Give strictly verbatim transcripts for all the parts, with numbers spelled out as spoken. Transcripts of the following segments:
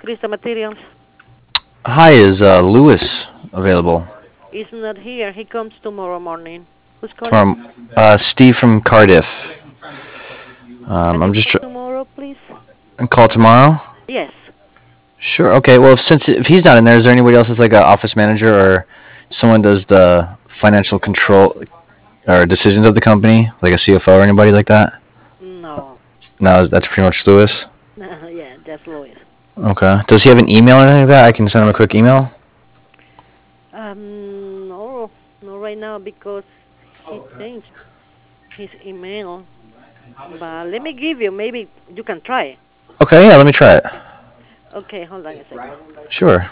Crystal Materials. Hi, is uh, Lewis available He's not here. He comes tomorrow morning. Who's calling? tomorrow? Uh, Steve from Cardiff. Can Um, you I'm just call tr- tomorrow, please? call tomorrow. Yes. Sure. Okay. Well, if, since if he's not in there, is there anybody else that's like an office manager or someone does the financial control or decisions of the company, like a C F O or anybody like that? No. No, that's pretty much Lewis. Yeah, just Louis. Okay. Does he have an email or anything like that? I can send him a quick email. Um, no, no, right now because he changed his email. But let me give you. Maybe you can try. Okay. Yeah. Let me try it. Okay, hold on a second. Sure.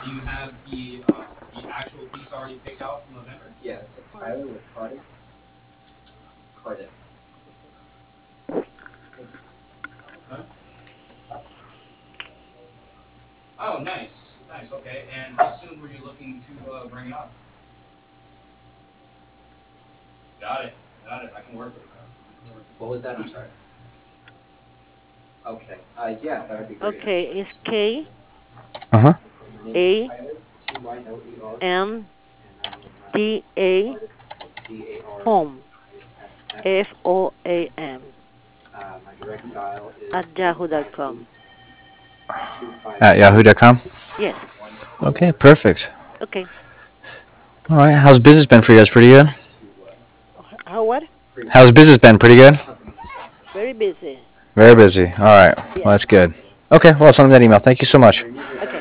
Okay, it's K Uh huh. A N T A home F O A M at yahoo dot com. At yahoo dot com. Yes. Okay. Perfect. Okay. All right. How's business been for you guys? Pretty good. How what? How's business been? Pretty good. Very busy. Very busy. All right. Well, Yes. that's good. Okay. Well, I'll send him that email. Thank you so much. Okay.